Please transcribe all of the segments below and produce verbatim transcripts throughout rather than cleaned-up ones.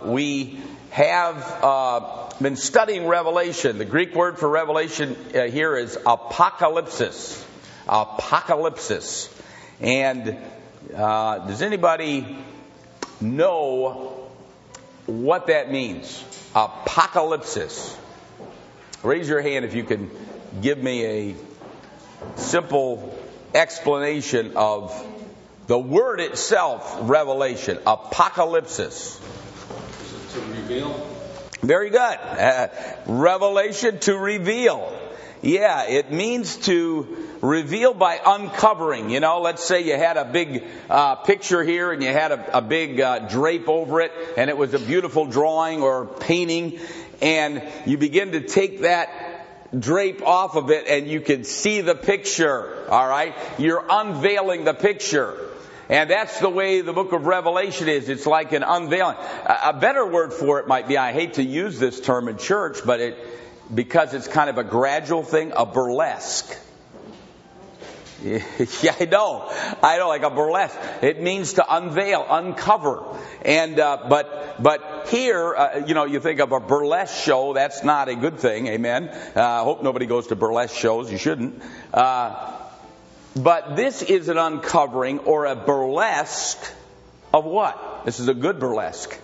We have uh, been studying Revelation. The Greek word for Revelation uh, here is apocalypsis. Apocalypsis. And uh, does anybody know what that means? Apocalypsis. Raise your hand if you can give me a simple explanation of the word itself, revelation, apocalypsis. To reveal? Very good. Uh, revelation, to reveal. Yeah, it means to reveal by uncovering. You know, let's say you had a big uh, picture here and you had a, a big uh, drape over it and it was a beautiful drawing or painting, and you begin to take that drape off of it and you can see the picture. All right? You're unveiling the picture. And that's the way the book of Revelation is. It's like an unveiling. A better word for it might be, I hate to use this term in church, but it, because it's kind of a gradual thing, a burlesque. Yeah, I know. I know, like a burlesque. It means to unveil, uncover. And, uh, but, but here, uh, you know, you think of a burlesque show, that's not a good thing, amen. I uh, hope nobody goes to burlesque shows, you shouldn't. Uh, But this is an uncovering or a burlesque of what? This is a good burlesque.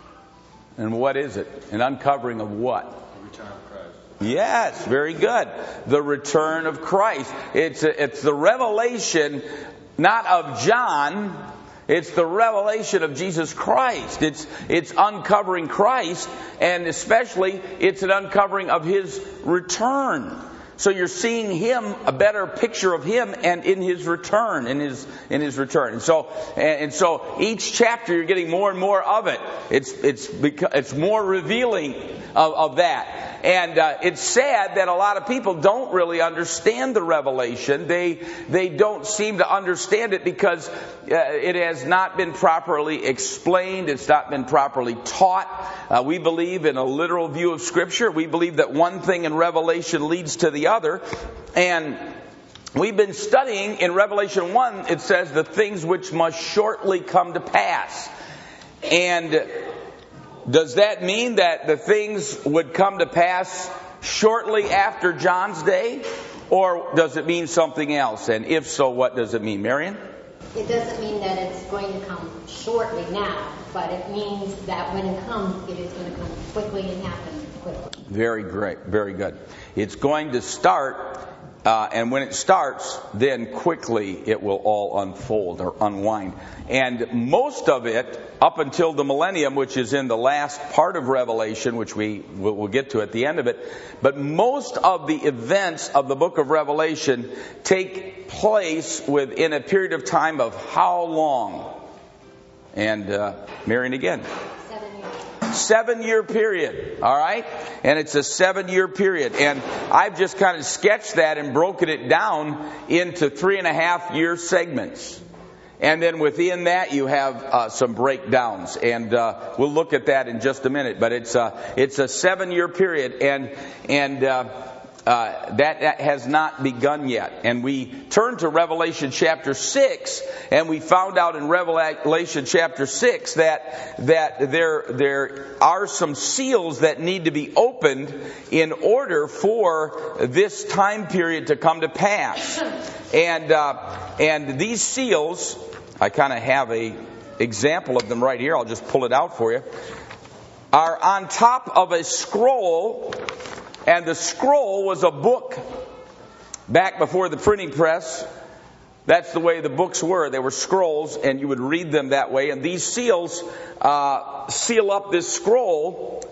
And what is it? An uncovering of what? The return of Christ. Yes, very good. The return of Christ. It's a, it's the revelation not of John. It's the revelation of Jesus Christ. It's it's uncovering Christ, and especially it's an uncovering of His return. So you're seeing Him, a better picture of Him, and in His return, in His in His return. And so and so each chapter you're getting more and more of it. It's it's it's more revealing of, of that. And uh, it's sad that a lot of people don't really understand the revelation. They they don't seem to understand it because uh, it has not been properly explained. It's not been properly taught. Uh, we believe in a literal view of Scripture. We believe that one thing in Revelation leads to the other. And we've been studying in Revelation one, it says the things which must shortly come to pass. And does that mean that the things would come to pass shortly after John's day? Or does it mean something else? And if so, what does it mean? Marion? It doesn't mean that it's going to come shortly now, but it means that when it comes, it is going to come quickly and happen quickly. Very great. Very good. It's going to start, uh, and when it starts, then quickly it will all unfold or unwind. And most of it, up until the millennium, which is in the last part of Revelation, which we will we'll get to at the end of it, but most of the events of the book of Revelation take place within a period of time of how long? And uh, Marion again. Seven years. Seven year period, all right? And it's a seven year period. And I've just kind of sketched that and broken it down into three and a half year segments. And then within that you have uh, some breakdowns, and uh, we'll look at that in just a minute. But it's a it's a seven year period, and and uh, uh, that, that has not begun yet. And we turned to Revelation chapter six, and we found out in Revelation chapter six that that there there are some seals that need to be opened in order for this time period to come to pass. And uh, and these seals, I kind of have a example of them right here. I'll just pull it out for you. Are on top of a scroll, and the scroll was a book. Back before the printing press, that's the way the books were. They were scrolls, and you would read them that way. And these seals uh, seal up this scroll.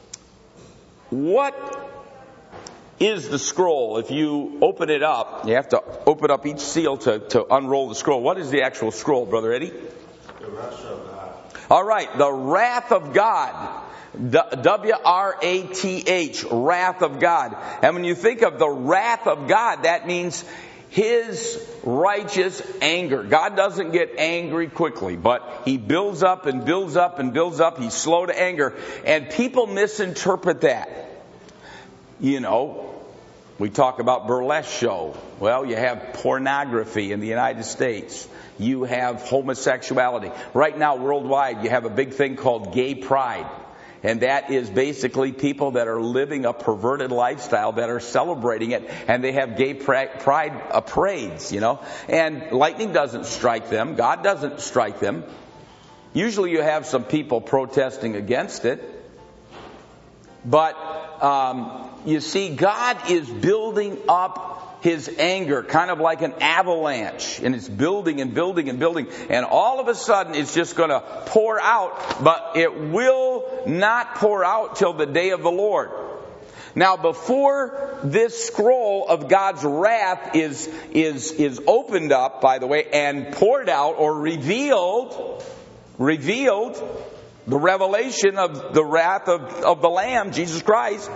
What is the scroll? If you open it up, you have to open up each seal to, to unroll the scroll. What is the actual scroll, Brother Eddie? The wrath of God. All right, the wrath of God. W R A T H, wrath of God. And when you think of the wrath of God, that means His righteous anger. God doesn't get angry quickly, but He builds up and builds up and builds up. He's slow to anger. And people misinterpret that. You know, we talk about burlesque show. Well, you have pornography in the United States. You have homosexuality. Right now, worldwide, you have a big thing called gay pride. And that is basically people that are living a perverted lifestyle, that are celebrating it, and they have gay pride uh, parades, you know. And lightning doesn't strike them. God doesn't strike them. Usually you have some people protesting against it. But um, you see, God is building up His anger, kind of like an avalanche, and it's building and building and building, and all of a sudden it's just going to pour out, but it will not pour out till the day of the Lord. Now, before this scroll of God's wrath is is is opened up, by the way, and poured out or revealed, revealed, the revelation of the wrath of, of the Lamb, Jesus Christ,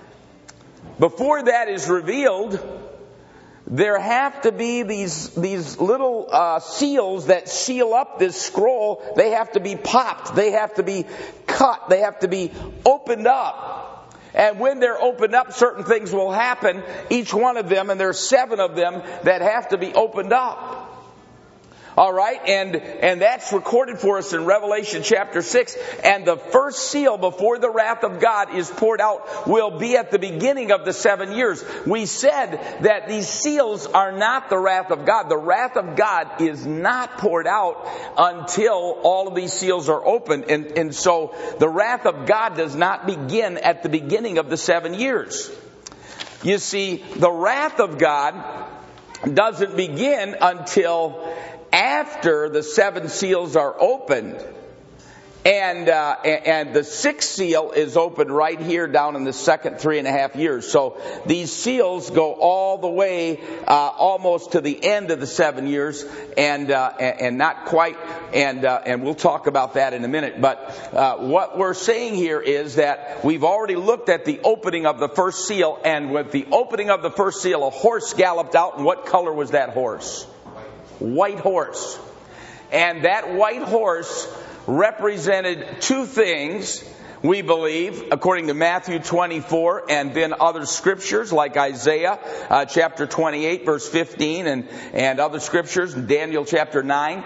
before that is revealed, there have to be these these little uh, seals that seal up this scroll. They have to be popped. They have to be cut. They have to be opened up. And when they're opened up, certain things will happen. Each one of them, and there's seven of them that have to be opened up. All right, and and that's recorded for us in Revelation chapter six. And the first seal before the wrath of God is poured out will be at the beginning of the seven years. We said that these seals are not the wrath of God. The wrath of God is not poured out until all of these seals are opened. And, and so the wrath of God does not begin at the beginning of the seven years. You see, the wrath of God doesn't begin until after the seven seals are opened. And uh, and the sixth seal is opened right here down in the second three and a half years. So these seals go all the way uh, almost to the end of the seven years, and uh, and not quite. And uh, and we'll talk about that in a minute. But uh, what we're saying here is that we've already looked at the opening of the first seal, and with the opening of the first seal, a horse galloped out. And what color was that horse? White horse. And that white horse represented two things, we believe, according to Matthew twenty-four and then other scriptures like Isaiah uh, chapter twenty-eight verse fifteen and, and other scriptures, Daniel chapter nine.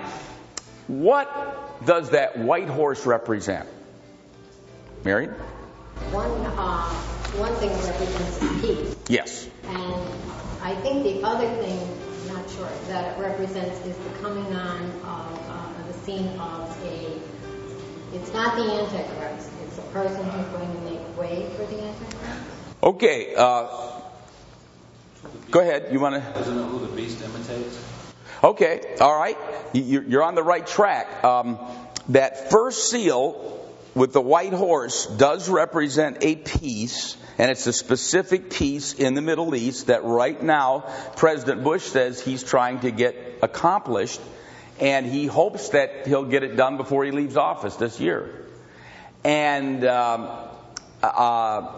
What does that white horse represent? Mary? One, uh, one thing represents peace. Yes. And I think the other thing, not sure, that it represents is the coming on of uh, the scene of a, it's not the Antichrist, it's a person who's going to make way for the Antichrist. Okay, uh, go ahead, you want to? Isn't it who the beast imitates? Okay, all right, you're on the right track. Um, that first seal with the white horse does represent a peace, and it's a specific peace in the Middle East that right now President Bush says he's trying to get accomplished, and he hopes that he'll get it done before he leaves office this year. And um, uh,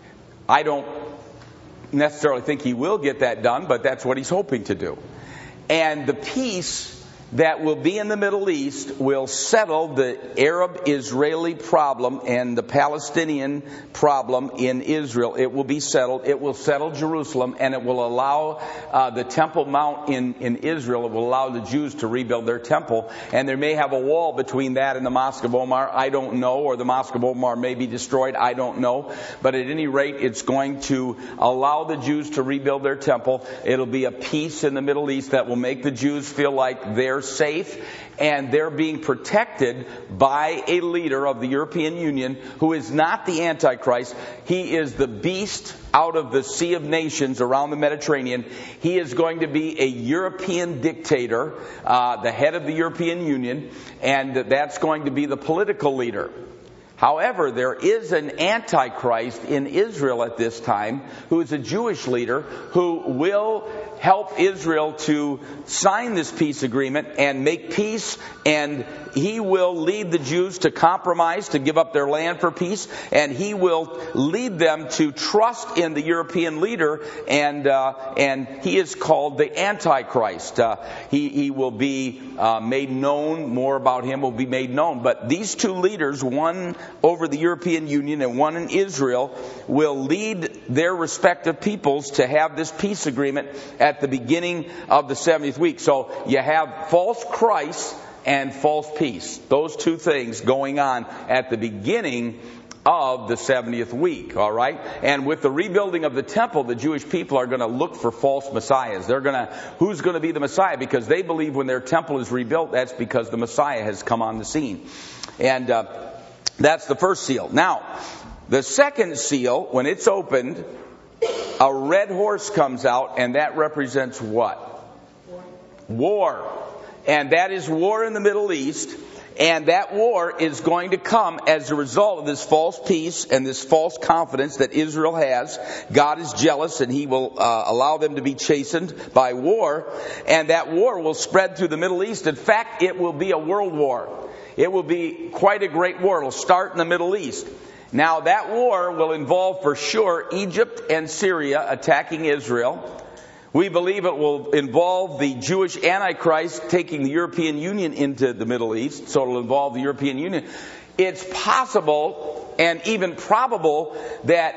I don't necessarily think he will get that done, but that's what he's hoping to do. And the peace that will be in the Middle East will settle the Arab-Israeli problem and the Palestinian problem in Israel. It will be settled. It will settle Jerusalem, and it will allow uh, the Temple Mount in, in Israel. It will allow the Jews to rebuild their temple. And there may have a wall between that and the Mosque of Omar. I don't know. Or the Mosque of Omar may be destroyed. I don't know. But at any rate, it's going to allow the Jews to rebuild their temple. It'll be a peace in the Middle East that will make the Jews feel like they're safe, and they're being protected by a leader of the European Union who is not the Antichrist. He is the beast out of the Sea of Nations around the Mediterranean. He is going to be a European dictator, uh, the head of the European Union, and that's going to be the political leader. However, there is an Antichrist in Israel at this time who is a Jewish leader who will help Israel to sign this peace agreement and make peace, and he will lead the Jews to compromise, to give up their land for peace, and he will lead them to trust in the European leader, and uh, and he is called the Antichrist. Uh, he, he will be uh, made known, more about him will be made known. But these two leaders, one over the European Union and one in Israel, will lead their respective peoples to have this peace agreement at the beginning of the seventieth week. So you have false Christ and false peace. Those two things going on at the beginning of the seventieth week, all right? And with the rebuilding of the temple, the Jewish people are going to look for false messiahs. They're going to, who's going to be the Messiah? Because they believe when their temple is rebuilt, that's because the Messiah has come on the scene. And uh, that's the first seal. Now, the second seal, when it's opened, a red horse comes out, and that represents what? War. War. And that is war in the Middle East. And that war is going to come as a result of this false peace and this false confidence that Israel has. God is jealous, and He will uh, allow them to be chastened by war. And that war will spread through the Middle East. In fact, it will be a world war. It will be quite a great war. It will start in the Middle East. Now, that war will involve for sure Egypt and Syria attacking Israel. We believe it will involve the Jewish Antichrist taking the European Union into the Middle East, so it will involve the European Union. It's possible and even probable that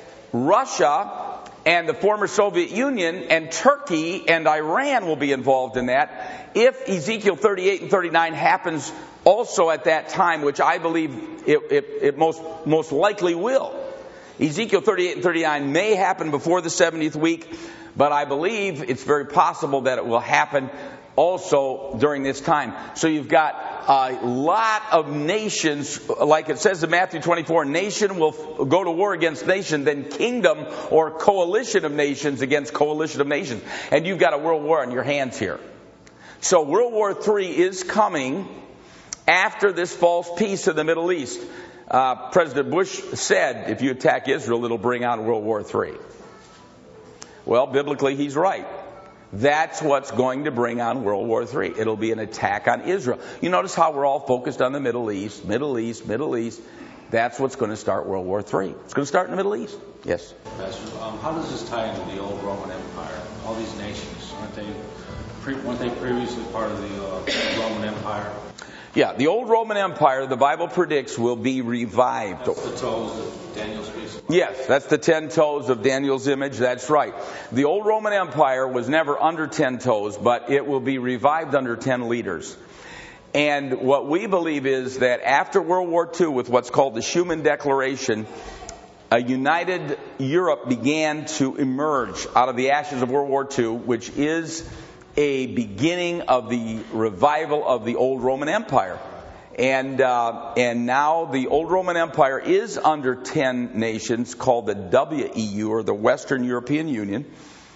Russia and the former Soviet Union and Turkey and Iran will be involved in that if Ezekiel thirty-eight and thirty-nine happens also at that time, which I believe it, it, it most, most likely will. Ezekiel thirty-eight and thirty-nine may happen before the seventieth week, but I believe it's very possible that it will happen also during this time. So you've got a lot of nations, like it says in Matthew twenty-four, nation will go to war against nation, then kingdom or coalition of nations against coalition of nations. And you've got a world war on your hands here. So World War Three is coming after this false peace in the Middle East. Uh, President Bush said, if you attack Israel, it'll bring on World War Three. Well, biblically, he's right. That's what's going to bring on World War Three. It'll be an attack on Israel. You notice how we're all focused on the Middle East, Middle East, Middle East. That's what's going to start World War Three. It's going to start in the Middle East. Yes? Pastor, um, how does this tie into the old Roman Empire? All these nations, aren't they, pre- weren't they previously part of the uh, Roman Empire? Yeah, the old Roman Empire, the Bible predicts, will be revived. That's the toes that Daniel speaks about. Yes, that's the ten toes of Daniel's image. That's right. The old Roman Empire was never under ten toes, but it will be revived under ten leaders. And what we believe is that after World War Two, with what's called the Schuman Declaration, a united Europe began to emerge out of the ashes of World War Two, which is a beginning of the revival of the old Roman Empire. And uh, and now the old Roman Empire is under ten nations called the W E U, or the Western European Union.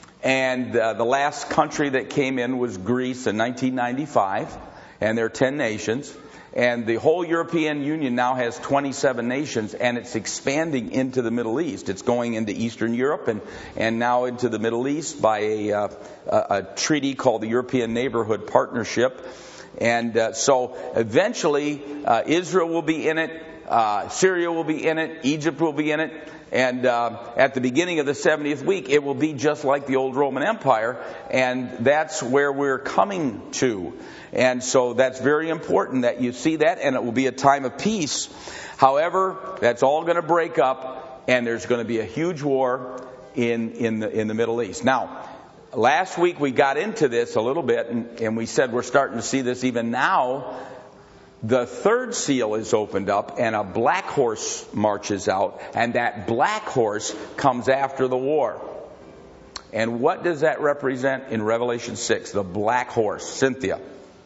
And uh, the last country that came in was Greece in nineteen ninety-five. And there are ten nations. And the whole European Union now has twenty-seven nations, and it's expanding into the Middle East. It's going into Eastern Europe and, and now into the Middle East by a, uh, a, a treaty called the European Neighborhood Partnership. And uh, so eventually uh, Israel will be in it, uh, Syria will be in it, Egypt will be in it. And uh, at the beginning of the seventieth week, it will be just like the old Roman Empire. And that's where we're coming to. And so that's very important that you see that, and it will be a time of peace. However, that's all going to break up, and there's going to be a huge war in, in, the, in the Middle East. Now, last week we got into this a little bit, and, and we said we're starting to see this even now. The third seal is opened up, and a black horse marches out, and that black horse comes after the war. And what does that represent in Revelation six? The black horse. Cynthia.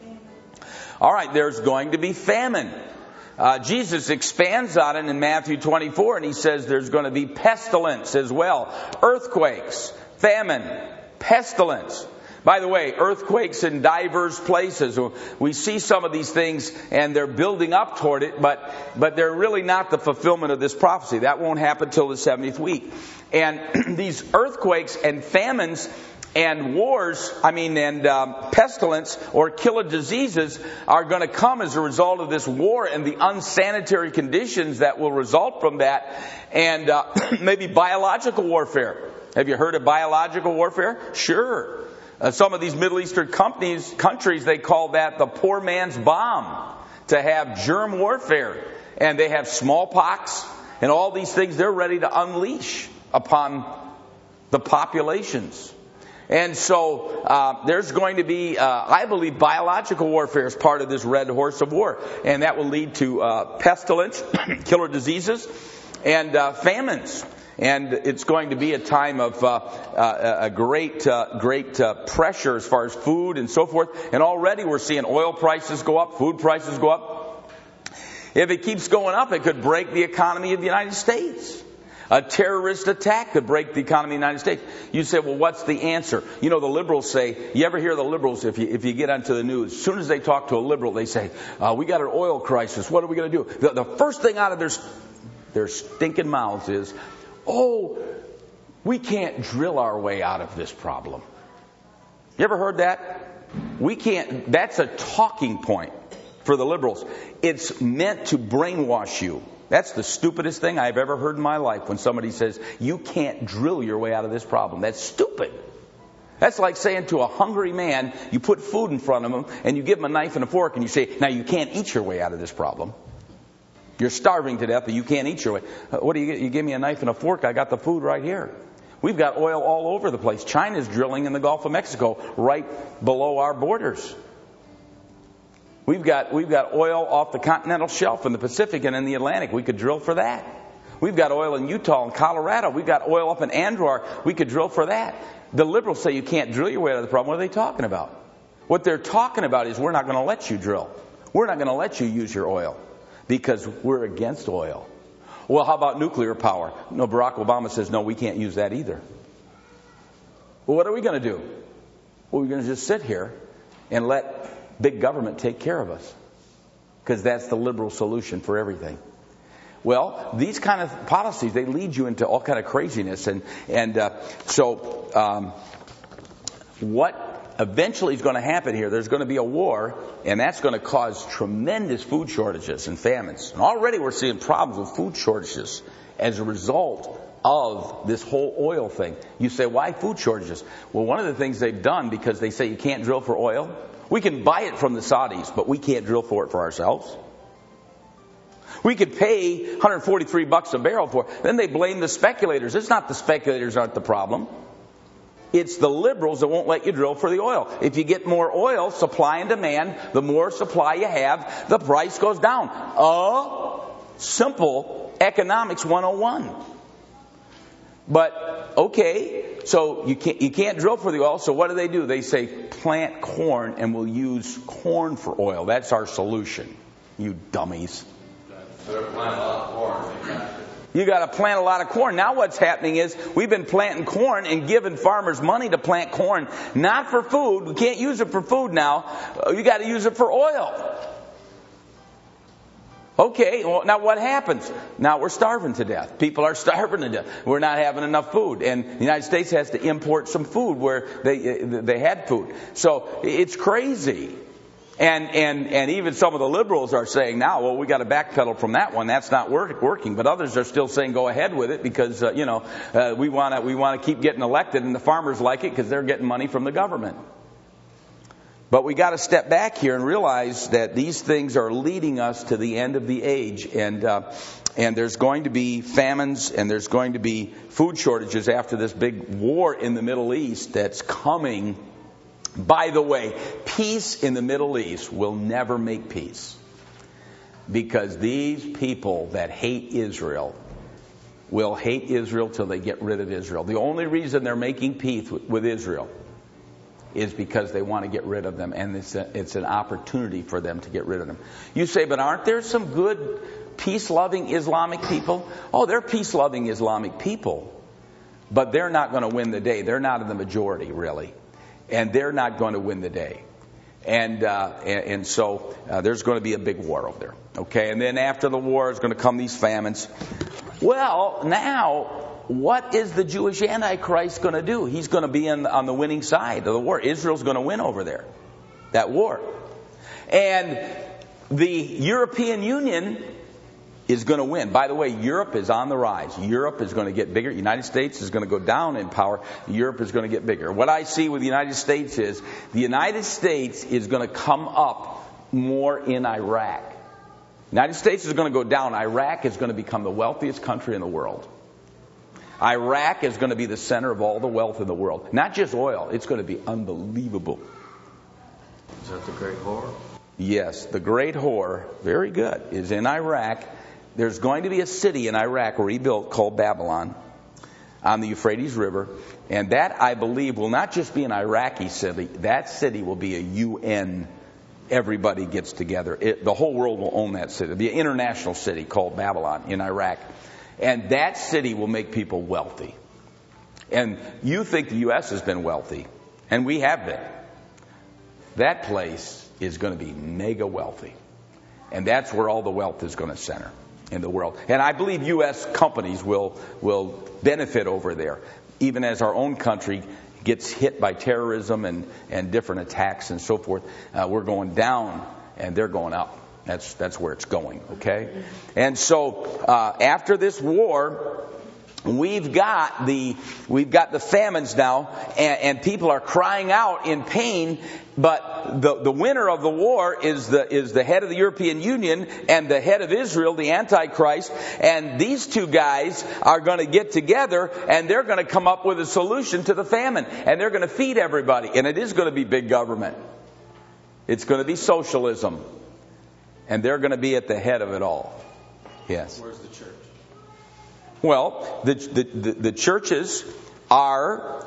All right, there's going to be famine. Uh, Jesus expands on it in Matthew twenty-four, and he says there's going to be pestilence as well. Earthquakes, famine, pestilence. By the way, earthquakes in diverse places. We see some of these things, and they're building up toward it, but but they're really not the fulfillment of this prophecy. That won't happen till the seventieth week. And these earthquakes and famines and wars, I mean, and um, pestilence or killer diseases are going to come as a result of this war and the unsanitary conditions that will result from that, and uh, maybe biological warfare. Have you heard of biological warfare? Sure. Uh, some of these Middle Eastern companies, countries, they call that the poor man's bomb, to have germ warfare. And they have smallpox and all these things they're ready to unleash upon the populations. And so uh, there's going to be, uh, I believe, biological warfare is part of this red horse of war. And that will lead to uh, pestilence, killer diseases, and uh, famines. And it's going to be a time of uh, uh, a great, uh, great uh, pressure as far as food and so forth. And already we're seeing oil prices go up, food prices go up. If it keeps going up, it could break the economy of the United States. A terrorist attack could break the economy of the United States. You say, well, what's the answer? You know, the liberals say, you ever hear the liberals, if you if you get onto the news, as soon as they talk to a liberal, they say, uh, we got an oil crisis. What are we going to do? The, the first thing out of their, their stinking mouths is, oh, we can't drill our way out of this problem. You ever heard that? We can't. That's a talking point for the liberals. It's meant to brainwash you. That's the stupidest thing I've ever heard in my life, when somebody says, you can't drill your way out of this problem. That's stupid. That's like saying to a hungry man, you put food in front of him, and you give him a knife and a fork, and you say, now you can't eat your way out of this problem. You're starving to death, but you can't eat your way. What do you get? You give me a knife and a fork, I got the food right here. We've got oil all over the place. China's drilling in the Gulf of Mexico, right below our borders. We've got we've got oil off the continental shelf in the Pacific and in the Atlantic. We could drill for that. We've got oil in Utah and Colorado. We've got oil up in Andor. We could drill for that. The liberals say you can't drill your way out of the problem. What are they talking about? What they're talking about is we're not going to let you drill. We're not going to let you use your oil because we're against oil. Well, how about nuclear power? No, Barack Obama says, no, we can't use that either. Well, what are we going to do? Well, we're going to just sit here and let big government take care of us, because that's the liberal solution for everything. Well, these kind of policies, they lead you into all kind of craziness. And, and uh, so um, what eventually is going to happen here, there's going to be a war, and that's going to cause tremendous food shortages and famines. And already we're seeing problems with food shortages as a result of this whole oil thing. You say, why food shortages? Well, one of the things they've done, because they say you can't drill for oil, we can buy it from the Saudis, but we can't drill for it for ourselves. We could pay one hundred forty-three bucks a barrel for it. Then they blame the speculators. It's not the speculators aren't the problem. It's the liberals that won't let you drill for the oil. If you get more oil, supply and demand, the more supply you have, the price goes down. Oh, simple economics one oh one. But, okay, so you can't, you can't drill for the oil, so what do they do? They say, plant corn and we'll use corn for oil. That's our solution, you dummies. So they're planting a lot of corn. You got to plant a lot of corn. Now what's happening is we've been planting corn and giving farmers money to plant corn, not for food. We can't use it for food now. You got to use it for oil. Okay, well, now what happens? Now we're starving to death. People are starving to death. We're not having enough food. And the United States has to import some food where they they had food. So it's crazy. And and and even some of the liberals are saying now, well, we got to backpedal from that one. That's not work, working. But others are still saying go ahead with it because, uh, you know, uh, we want to we want to keep getting elected. And the farmers like it because they're getting money from the government. But we got to step back here and realize that these things are leading us to the end of the age. And uh, and there's going to be famines and there's going to be food shortages after this big war in the Middle East that's coming. By the way, peace in the Middle East will never make peace. Because these people that hate Israel will hate Israel till they get rid of Israel. The only reason they're making peace with Israel is because they want to get rid of them, and it's, a, it's an opportunity for them to get rid of them. You say, but aren't there some good peace-loving Islamic people? Oh, they're peace-loving Islamic people, but they're not going to win the day. They're not in the majority, really, and they're not going to win the day. And uh, and, and so uh, there's going to be a big war over there. Okay, and then after the war is going to come these famines. Well, now, what is the Jewish Antichrist going to do? He's going to be in, on the winning side of the war. Israel's going to win over there, that war. And the European Union is going to win. By the way, Europe is on the rise. Europe is going to get bigger. The United States is going to go down in power. Europe is going to get bigger. What I see with the United States is the United States is going to come up more in Iraq. The United States is going to go down. Iraq is going to become the wealthiest country in the world. Iraq is going to be the center of all the wealth in the world. Not just oil. It's going to be unbelievable. Is that the Great Whore? Yes, the Great Whore, very good, is in Iraq. There's going to be a city in Iraq rebuilt called Babylon on the Euphrates River. And that, I believe, will not just be an Iraqi city. That city will be a U N. Everybody gets together. It, the whole world will own that city. It'll be an international city called Babylon in Iraq. And that city will make people wealthy. And you think the U S has been wealthy. And we have been. That place is going to be mega wealthy. And that's where all the wealth is going to center in the world. And I believe U S companies will will benefit over there, even as our own country gets hit by terrorism and, and different attacks and so forth. Uh, we're going down and they're going up. That's that's where it's going, okay? And so uh, after this war, we've got the we've got the famines now, and, and people are crying out in pain. But the the winner of the war is the is the head of the European Union and the head of Israel, the Antichrist. And these two guys are going to get together, and they're going to come up with a solution to the famine, and they're going to feed everybody. And it is going to be big government. It's going to be socialism, and they're going to be at the head of it all. Yes. Where's the church? Well, the the the, the churches are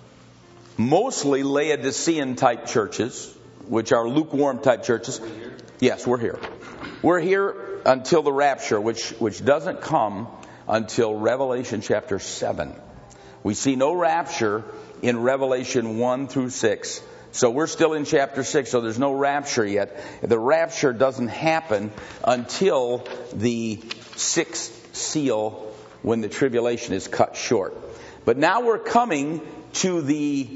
mostly Laodicean type churches, which are lukewarm type churches. Are we here? Yes, we're here. We're here until the rapture, which which doesn't come until Revelation chapter seven. We see no rapture in Revelation one through six. So we're still in chapter six, so there's no rapture yet. The rapture doesn't happen until the sixth seal, when the tribulation is cut short. But now we're coming to the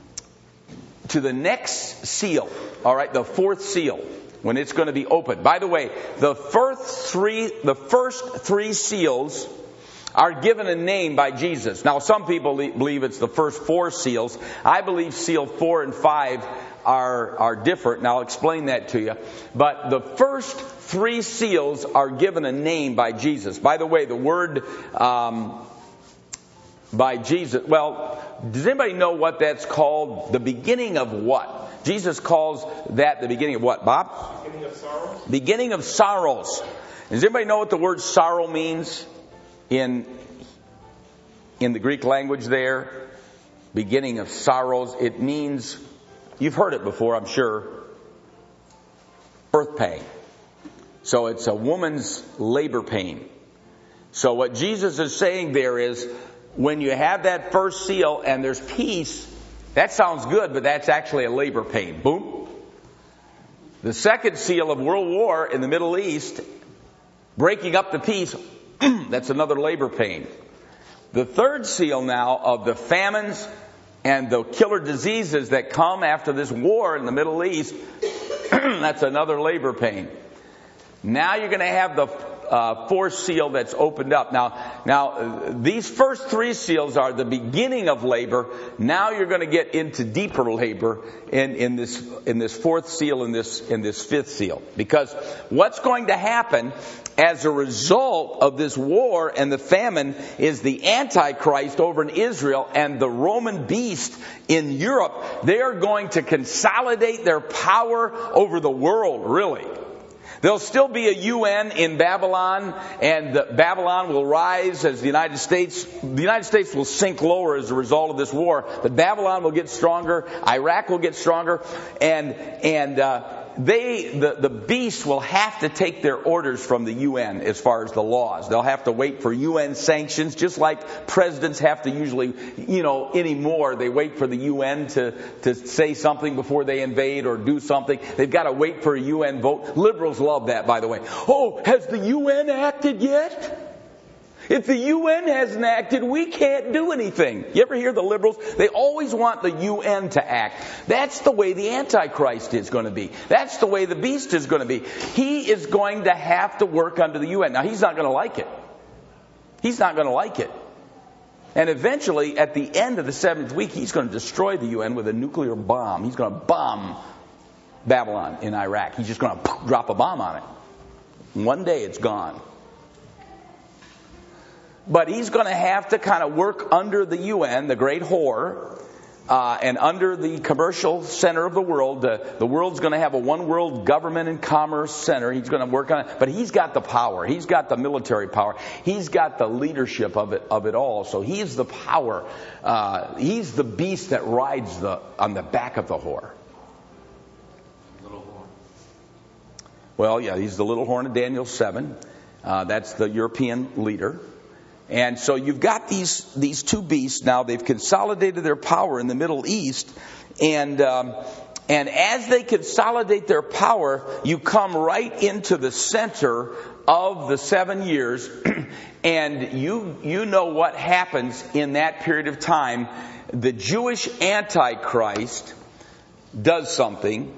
to the next seal, all right, the fourth seal, when it's going to be opened. By the way, the first three the first three seals are given a name by Jesus. Now, some people believe it's the first four seals. I believe seal four and five are are different, and I'll explain that to you. But the first three seals are given a name by Jesus. By the way, the word um, by Jesus, well, does anybody know what that's called? The beginning of what? Jesus calls that the beginning of what, Bob? Beginning of sorrows. Beginning of sorrows. Does anybody know what the word sorrow means in in the Greek language there? Beginning of sorrows. It means, you've heard it before, I'm sure, birth pain. So it's a woman's labor pain. So what Jesus is saying there is, when you have that first seal and there's peace, that sounds good, but that's actually a labor pain. Boom. The second seal of World War in the Middle East, breaking up the peace, that's another labor pain. The third seal now of the famines and the killer diseases that come after this war in the Middle East, that's another labor pain. Now you're going to have the uh, fourth seal that's opened up. Now, now uh, these first three seals are the beginning of labor. Now you're going to get into deeper labor in, in this in this fourth seal and this in this fifth seal. Because what's going to happen as a result of this war and the famine is the Antichrist over in Israel and the Roman beast in Europe. They are going to consolidate their power over the world, really. There'll still be a U N in Babylon, and Babylon will rise as the United States. The United States will sink lower as a result of this war, but Babylon will get stronger. Iraq will get stronger, and and uh, they the the beast will have to take their orders from the U N as far as the laws. They'll have to wait for U N sanctions, just like presidents have to usually, you know, anymore. They wait for the U N to to say something before they invade or do something. They've got to wait for a U N vote. Liberals love that, by the way. Oh, has the U N acted yet? If the U N hasn't acted, we can't do anything. You ever hear the liberals? They always want the U N to act. That's the way the Antichrist is going to be. That's the way the beast is going to be. He is going to have to work under the U N. Now, he's not going to like it. He's not going to like it. And eventually, at the end of the seventh week, he's going to destroy the U N with a nuclear bomb. He's going to bomb Babylon in Iraq. He's just going to drop a bomb on it. One day, it's gone. But he's going to have to kind of work under the U N, the great whore, uh, and under the commercial center of the world. The, the world's going to have a one world government and commerce center. He's going to work on it. But he's got the power. He's got the military power. He's got the leadership of it, of it all. So he's the power. Uh, he's the beast that rides the on the back of the whore. Little horn. Well, yeah, he's the little horn of Daniel seven. Uh, that's the European leader. And so you've got these these two beasts now. They've consolidated their power in the Middle East, and um, and as they consolidate their power, you come right into the center of the seven years, and you you know what happens in that period of time. The Jewish Antichrist does something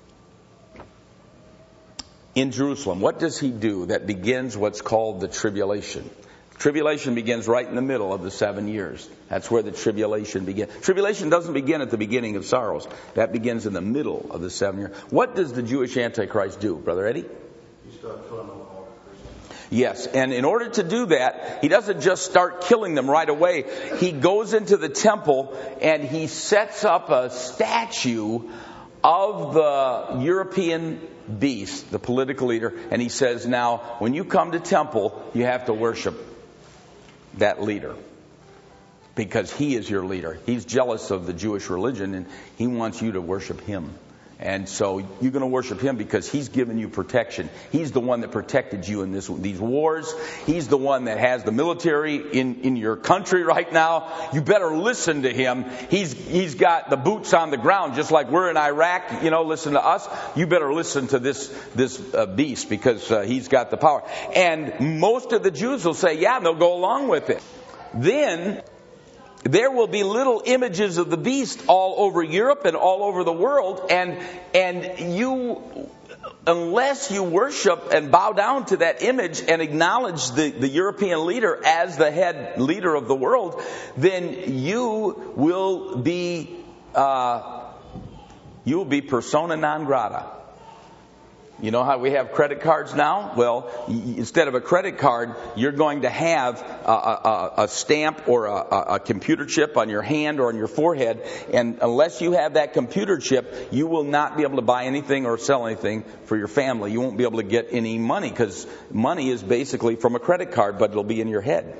in Jerusalem. What does he do that begins what's called the tribulation? Tribulation begins right in the middle of the seven years. That's where the tribulation begins. Tribulation doesn't begin at the beginning of sorrows. That begins in the middle of the seven years. What does the Jewish Antichrist do, Brother Eddie? You start killing all the Christians. Yes, and in order to do that, he doesn't just start killing them right away. He goes into the temple and he sets up a statue of the European beast, the political leader, and he says, now, when you come to temple, you have to worship that leader, because he is your leader. He's jealous of the Jewish religion, and he wants you to worship him. And so you're going to worship him because he's given you protection. He's the one that protected you in this these wars. He's the one that has the military in, in your country right now. You better listen to him. He's he's got the boots on the ground, just like we're in Iraq. You know, listen to us. You better listen to this this uh, beast, because uh, he's got the power. And most of the Jews will say, yeah, and they'll go along with it. Then there will be little images of the beast all over Europe and all over the world, and and you, unless you worship and bow down to that image and acknowledge the, the European leader as the head leader of the world, then you will be uh, you will be persona non grata. You know how we have credit cards now? Well, instead of a credit card, you're going to have a, a, a stamp or a, a computer chip on your hand or on your forehead. And unless you have that computer chip, you will not be able to buy anything or sell anything for your family. You won't be able to get any money, because money is basically from a credit card, but it'll be in your head.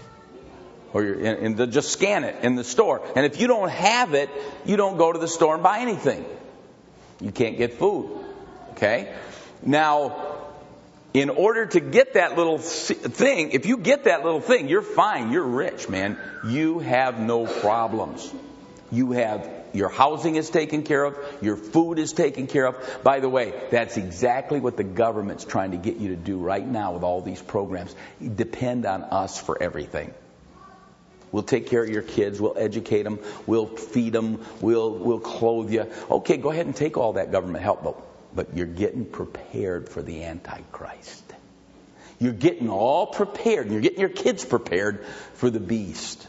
Or you're, and, and just scan it in the store. And if you don't have it, you don't go to the store and buy anything. You can't get food. Okay? Now, in order to get that little thing, if you get that little thing, you're fine. You're rich, man. You have no problems. You have, your housing is taken care of. Your food is taken care of. By the way, that's exactly what the government's trying to get you to do right now with all these programs. You depend on us for everything. We'll take care of your kids. We'll educate them. We'll feed them. We'll, we'll clothe you. Okay, go ahead and take all that government help, though. But you're getting prepared for the Antichrist. You're getting all prepared. You're getting your kids prepared for the beast.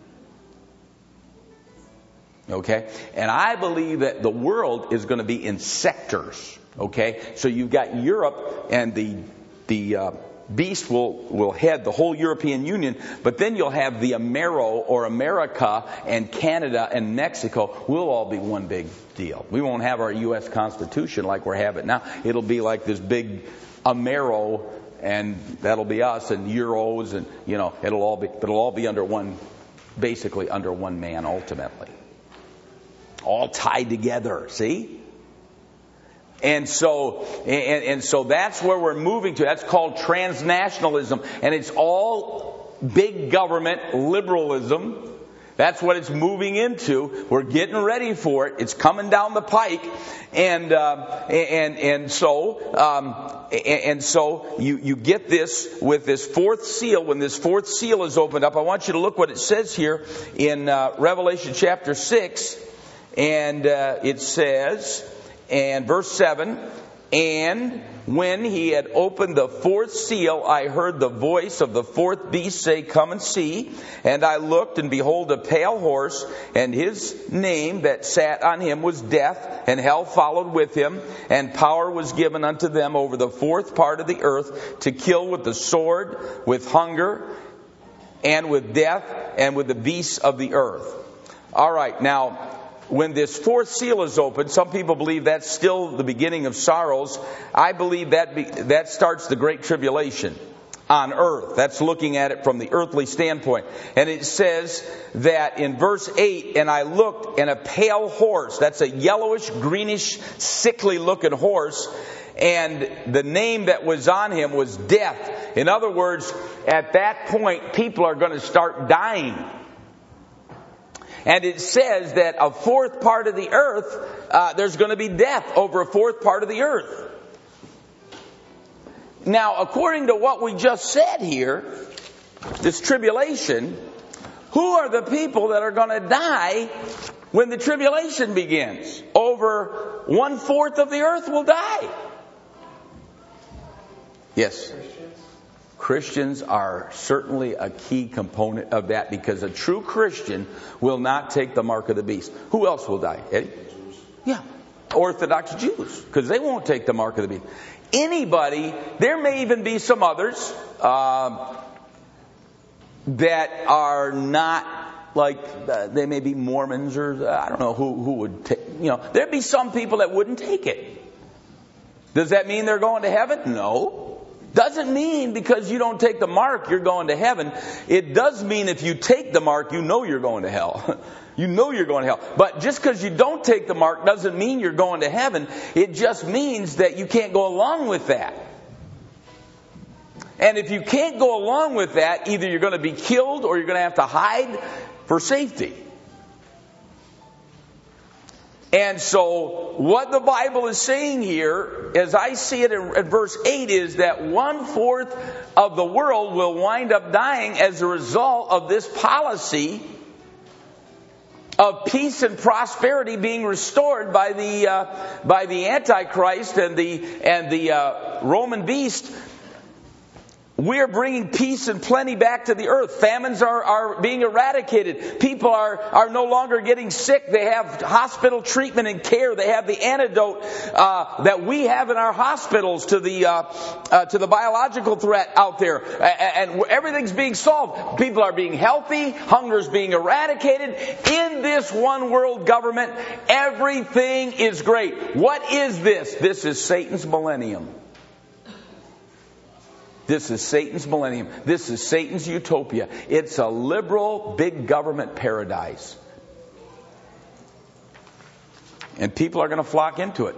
Okay? And I believe that the world is going to be in sectors. Okay? So you've got Europe, and the the uh, beast will, will head the whole European Union. But then you'll have the Amero, or America, and Canada and Mexico. We'll all be one big deal. We won't have our U S Constitution like we're having now. It'll be like this big Amero, and that'll be us, and Euros, and, you know, it'll all be, it'll all be under one, basically under one man ultimately. All tied together, see? And so, and, and so that's where we're moving to. That's called transnationalism. And it's all big government liberalism. That's what it's moving into. We're getting ready for it. It's coming down the pike. And, uh, and, and so, um, and so you, you get this with this fourth seal. When this fourth seal is opened up, I want you to look what it says here in, uh, Revelation chapter six. And, uh, it says, and verse seven, and when he had opened the fourth seal, I heard the voice of the fourth beast say, come and see. And I looked, and behold, a pale horse, and his name that sat on him was Death, and hell followed with him, and power was given unto them over the fourth part of the earth to kill with the sword, with hunger, and with death, and with the beasts of the earth. All right, now, when this fourth seal is opened, some people believe that's still the beginning of sorrows. I believe that be, that starts the Great Tribulation on earth. That's looking at it from the earthly standpoint. And it says that in verse eight, and I looked, and a pale horse, that's a yellowish, greenish, sickly looking horse, and the name that was on him was Death. In other words, at that point, people are going to start dying. And it says that a fourth part of the earth, uh, there's going to be death over a fourth part of the earth. Now, according to what we just said here, this tribulation, who are the people that are going to die when the tribulation begins? Over one fourth of the earth will die. Yes. Christians are certainly a key component of that, because a true Christian will not take the mark of the beast. Who else will die, Eddie? Yeah, Orthodox Jews, because they won't take the mark of the beast. Anybody, there may even be some others uh, that are not like, uh, they may be Mormons, or uh, I don't know who, who would take, you know, there'd be some people that wouldn't take it. Does that mean they're going to heaven? No. Doesn't mean because you don't take the mark you're going to heaven. It does mean if you take the mark, you know you're going to hell. You know you're going to hell. But just because you don't take the mark doesn't mean you're going to heaven. It just means that you can't go along with that. And if you can't go along with that, either you're going to be killed or you're going to have to hide for safety. And so what the Bible is saying here, as I see it in, in verse eight, is that one-fourth of the world will wind up dying as a result of this policy of peace and prosperity being restored by the uh, by the Antichrist and the and the uh, Roman beast. We're bringing peace and plenty back to the earth. Famines are, are being eradicated. People are, are no longer getting sick. They have hospital treatment and care. They have the antidote uh, that we have in our hospitals to the uh, uh, to the biological threat out there. And, and everything's being solved. People are being healthy. Hunger's being eradicated. In this one world government, everything is great. What is this? This is Satan's millennium. This is Satan's millennium. This is Satan's utopia. It's a liberal, big government paradise. And people are going to flock into it.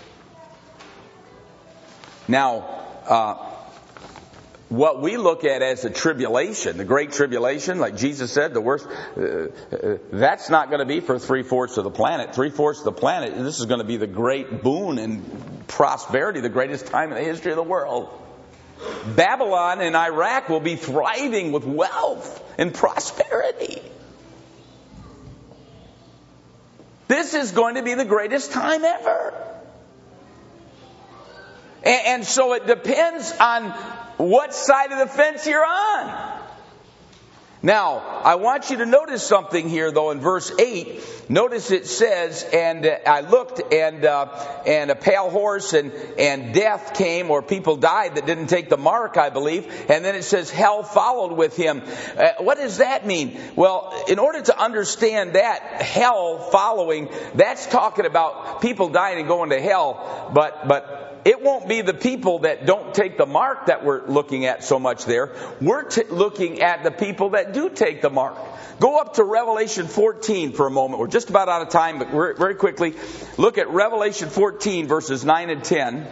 Now, uh, what we look at as the tribulation, the great tribulation, like Jesus said, the worst, uh, uh, that's not going to be for three-fourths of the planet. Three-fourths of the planet, this is going to be the great boon and prosperity, the greatest time in the history of the world. Babylon and Iraq will be thriving with wealth and prosperity. This is going to be the greatest time ever. And, and so it depends on what side of the fence you're on. Now, I want you to notice something here, though, in verse eight. Notice it says, and uh, I looked, and uh, and a pale horse, and, and death came, or people died that didn't take the mark, I believe. And then it says hell followed with him. Uh, what does that mean? Well, in order to understand that, hell following, that's talking about people dying and going to hell. But but it won't be the people that don't take the mark that we're looking at so much there. We're t- looking at the people that do take the mark. Go up to Revelation fourteen for a moment. We're just about out of time, but we're, very quickly, look at Revelation fourteen, verses nine and ten.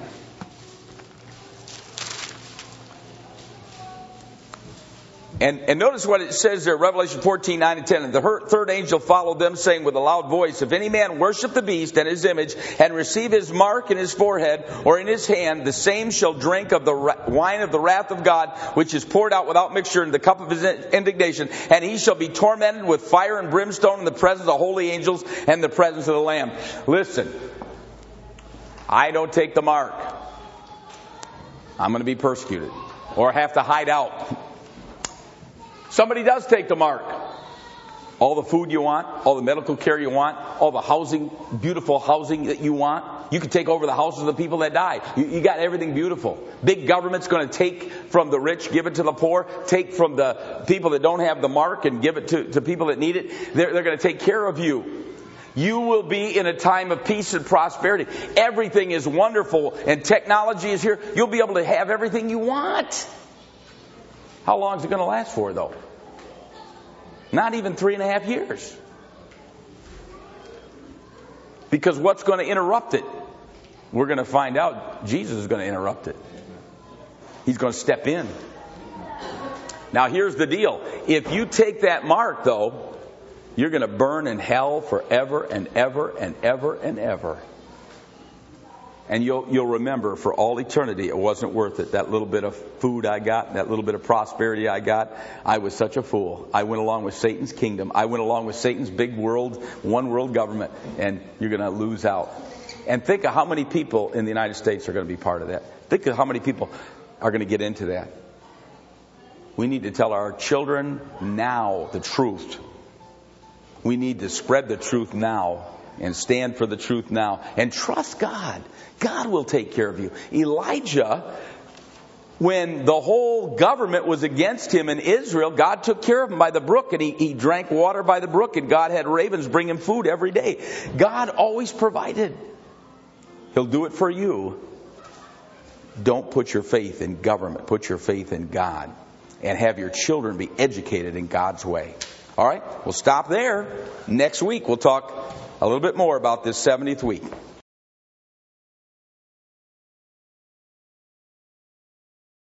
And, and notice what it says there, Revelation fourteen, nine and ten. And the third angel followed them, saying with a loud voice, if any man worship the beast and his image, and receive his mark in his forehead or in his hand, the same shall drink of the wine of the wrath of God, which is poured out without mixture in the cup of his indignation. And he shall be tormented with fire and brimstone in the presence of holy angels and the presence of the Lamb. Listen, I don't take the mark. I'm going to be persecuted or have to hide out. Somebody does take the mark. all the food you want, all the medical care you want, all the housing, beautiful housing that you want. You can take over the houses of the people that died. You, you got everything beautiful. Big government's going to take from the rich, give it to the poor, take from the people that don't have the mark and give it to, to people that need it. They're, they're going to take care of you. You will be in a time of peace and prosperity. Everything is wonderful and technology is here. You'll be able to have everything you want. How long is it going to last for, though? Not even three and a half years. Because what's going to interrupt it? We're going to find out. Jesus is going to interrupt it. He's going to step in. Now here's the deal. If you take that mark, though, you're going to burn in hell forever and ever and ever and ever. And you'll you'll remember for all eternity it wasn't worth it. That little bit of food I got, that little bit of prosperity I got, I was such a fool. I went along with Satan's kingdom. I went along with Satan's big world, one world government, and you're going to lose out. And think of how many people in the United States are going to be part of that. Think of how many people are going to get into that. We need to tell our children now the truth. We need to spread the truth now and stand for the truth now and trust God. God will take care of you. Elijah, when the whole government was against him in Israel, God took care of him by the brook, and he, he drank water by the brook, and God had ravens bring him food every day. God always provided. He'll do it for you. Don't put your faith in government. Put your faith in God. And have your children be educated in God's way. All right, we'll stop there. Next week we'll talk a little bit more about this seventieth week.